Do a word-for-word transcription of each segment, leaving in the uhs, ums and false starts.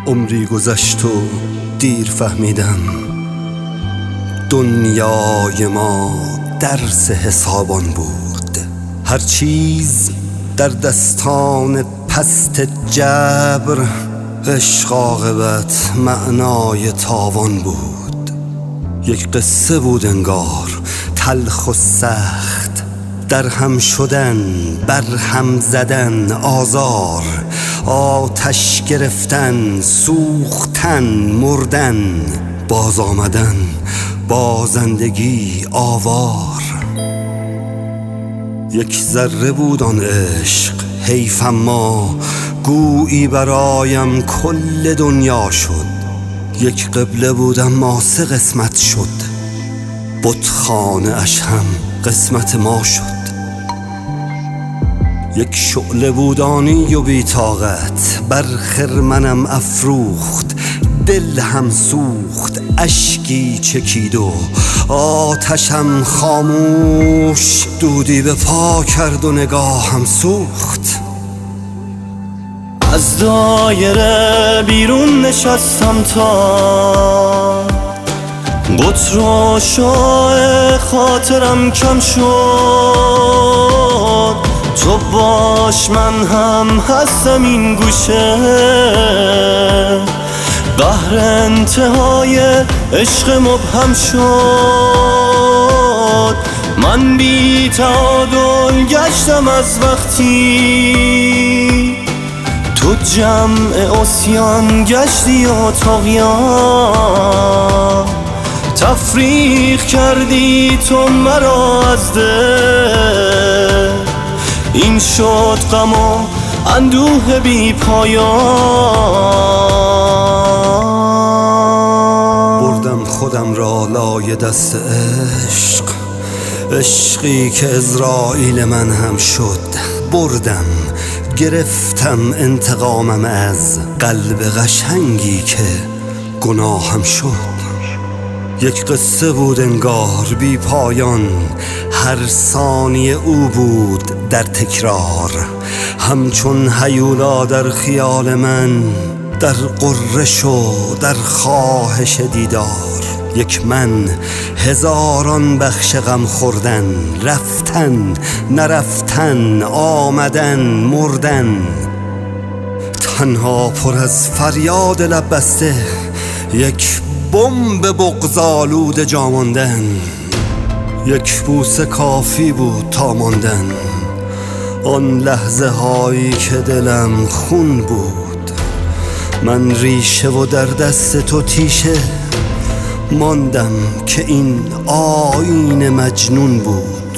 عمری گذشت و دیر فهمیدم دنیای ما درس حسابان بود. هر چیز در دستان پست جبر، عشق عاقبت معنای تاوان بود. یک قصه بود انگار تلخ و سخت، در هم شدن، بر هم زدن، آزار، آتش گرفتن، سوختن، مردن، باز آمدن، بازندگی، آوار. یک ذره بود آن عشق، حیف اما گویی برایم کل دنیا شد. یک قبله بود اما سه قسمت شد، بتخانه اش هم قسمت ما شد. یک شعله بودانی و بی طاقت، بر خرمنم افروخت، دل هم سوخت، اشکی چکید و آتشم خاموش، دودی به پا کرد و نگاهم سوخت. از دایره بیرون نشستم تا قطر و شعاع خاطرم کم شد. تو باش من هم هستم این گوشه، قهر انتهای عشق مبهم شد. من بی تعادل گشتم از وقتی تو جمع عصیان گشتی و طغیان. تفریق کردی تو مرا از دل، این شد غم و اندوه بی پایان. بردم خودم را لای دست عشق، عشقی که عزرائیل من هم شد. بردم گرفتم انتقامم از قلب قشنگی که گناهم شد. یک قصه بود انگار بی پایان، هر ثانیه او بود در تکرار، همچون هیولا در خیال من، در غرش و در خواهش دیدار. یک من هزاران بخش غم خوردن، رفتن نرفتن، آمدن مردن، تنها پر از فریاد لب بسته، یک بمب بغض‌آلود جا ماندن. یک بوسه کافی بود تا ماندن، آن لحظه هایی که دلم خون بود. من ریشه و در دست تو تیشه، ماندم که این آیین مجنون بود.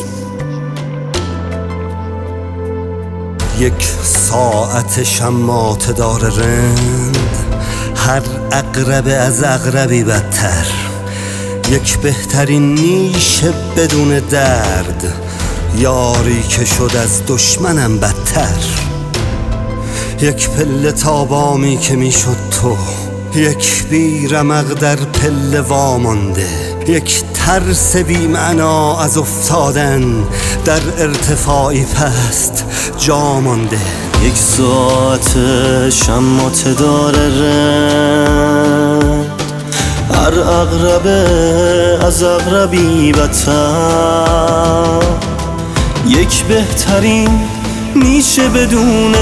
یک ساعت شماته دار رند، هر عقرب از عقربی بدتر. یک بهترین نیش بدون درد، یاری که شد از دشمنم بدتر. یک پله تابامی که می شد تو، یک بیرمق در پله وامانده، یک ترس بی معنا از افتادن در ارتفاعی پست جا مانده. یک ساعت شماته داره رند، هر عقربه از عقربی بدتر. یک بهترین نیشه بدون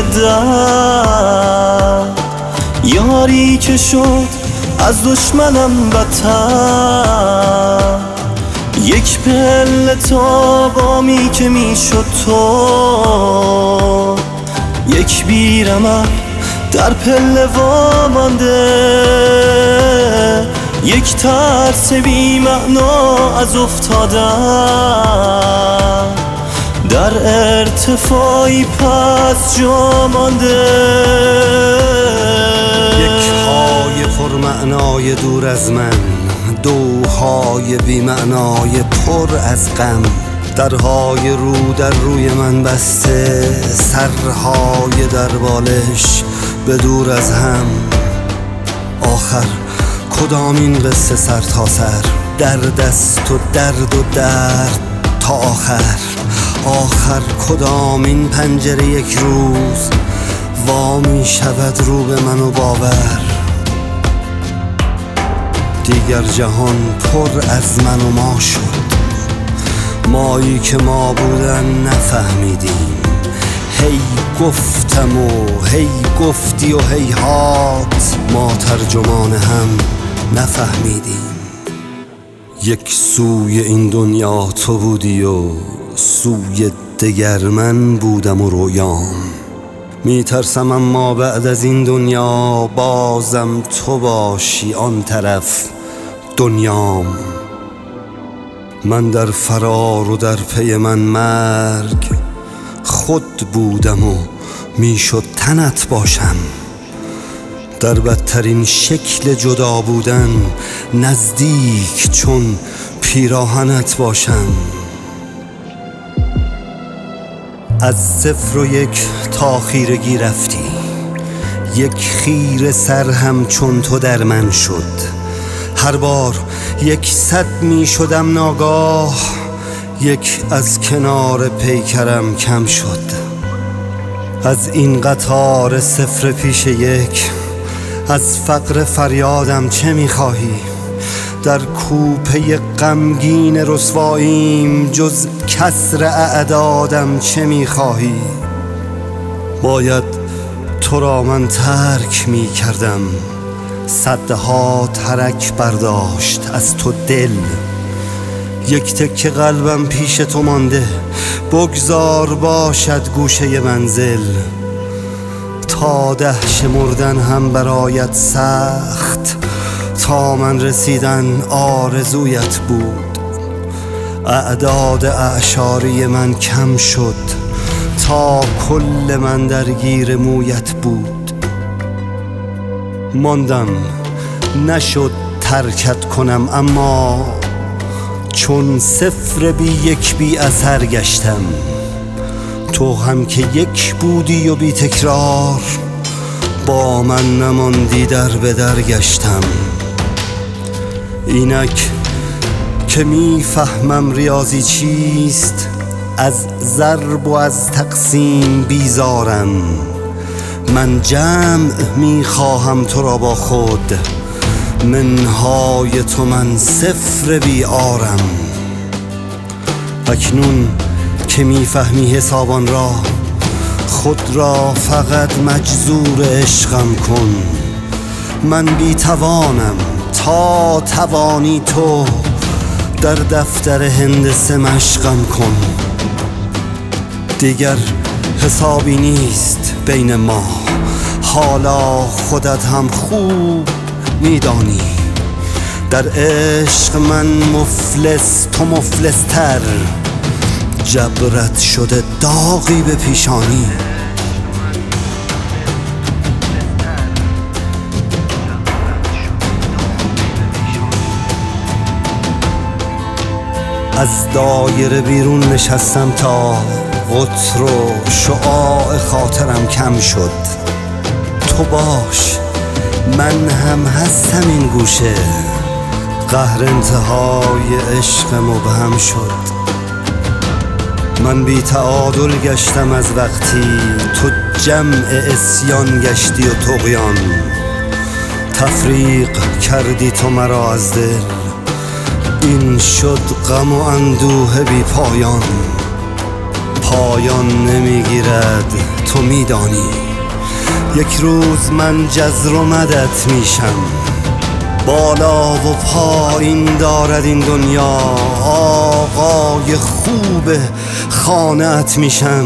درد، یاری که شد از دشمنم بدتر. یک پله تابامی که می شد تو، یک بیرمق در پله وامانده، یک ترس بی معنا از افتادن در ارتفاعی پس جا مانده. یک های پرمعنای دور از من، دوهای بی معنای پر از غم، درهای رو در روی من بسته، سرهای در بالش به دور از هم. آخر کدام این قصه سر تا سر، درد است و درد و درد تا آخر. آخر کدام این پنجره یک روز وا می شود رو به من و باور دیگر جهان پر از من و ما شد. مایی که ما بودن نفهمیدیم، هی گفتم و هی گفتی و هی هات، ما ترجمان هم نفهمیدیم. یک سوی این دنیا تو بودی و سوی دگر من بودم و رویام. میترسم اما بعد از این دنیا بازم تو باشی آن طرف دنیام. من در فرار و در پی من مرگ خود بودم و میشد تنت باشم. در بدترین شکل جدا بودن نزدیک چون پیراهنت باشم. از صفر و یک تا خیرگی رفتی، یک خیره سر هم چون تو در من شد. هر بار یک صد می شدم ناگاه، یک از کنار پیکرم کم شد. از این قطار صفر پیش یک، از فقر فریادم چه می خواهی؟ در کوپه غمگین رسواییم جز کسر اعدادم چه می خواهی؟ باید تو را من ترک می کردم، صدها ترک برداشت از تو دل. یک تکه قلبم پیش تو مانده، بگذار باشد گوشه منزل. تا ده شمردن هم برایت سخت، تا من رسیدن آرزویت بود. اعداد اعشاری من کم شد، تا کل من درگیر مویت بود. ماندم نشد ترکت کنم، اما چون صفر بی یک بی اثر گشتم. تو هم که یک بودی و بی تکرار، با من نماندی در به در گشتم. اینک که میفهمم ریاضی چیست، از ضرب و از تقسیم بیزارم. من جمع میخواهم تو را با خود، منهای تو من صفر بیارم. اکنون که میفهمی حسابان را، خود را فقط مجذور عشقم کن. من بیتوانم، تا توانی تو در دفتر هندسه مشقم کن. دیگر حسابی نیست بین ما، حالا خودت هم خوب میدانی. در عشق من مفلس، تو مفلس تر، جبرت شده داغی به پیشانی. از دایره بیرون نشستم تا قطر و شعاع خاطرم کم شد. تو باش، من هم هستم این گوشه. قهر انتهای عشق مبهم شد. من بی تعادل گشتم از وقتی تو جمع اسیان گشتی و طغیان. تفریق کردی تو مرا از دل، این شد غم و اندوه بی پایان. پایان نمیگیرد تو میدانی، یک روز من جزر و مدت میشم. بالا و پایین دارد این دنیا، آقای خوب خانه‌ات میشم.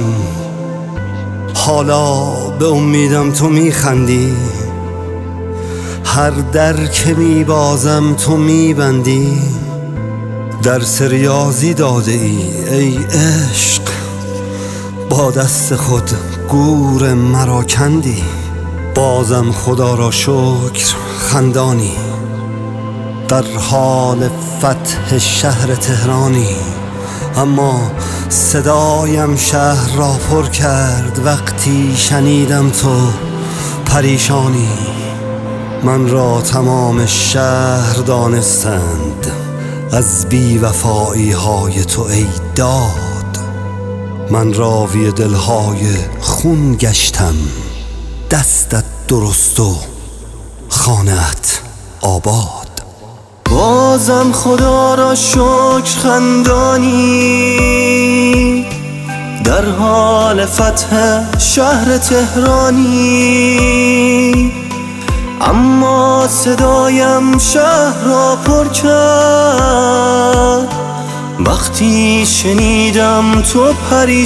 حالا به امیدم تو میخندی، هر در که میبازم تو میبندی. درس ریاضی داده ای ای عشق، با دست خود گور مرا کندی. بازم خدا را شکر خندانی، در حال فتح شهر تهرانی. اما صدایم شهر را پر کرد وقتی شنیدم تو پریشانی. من را تمام شهر دانستند از بی وفایی های تو ای داد. من راوی دلهای خون گشتم، دستت درست و خانه‌ات آباد. بازم خدا را شکر خندانی در حال فتح شهر تهرانی، اما صدایم شهر را پر کرد وقتی شنیدم تو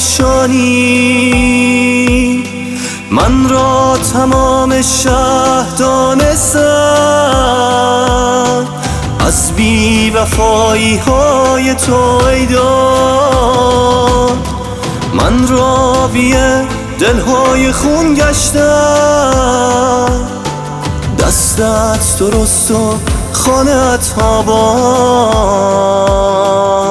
پریشانی. من را تمام شهر دانستند از بی وفایی های تو ای داد، من راوی دلهای خون گشتم، دستت درست و خانت آباد.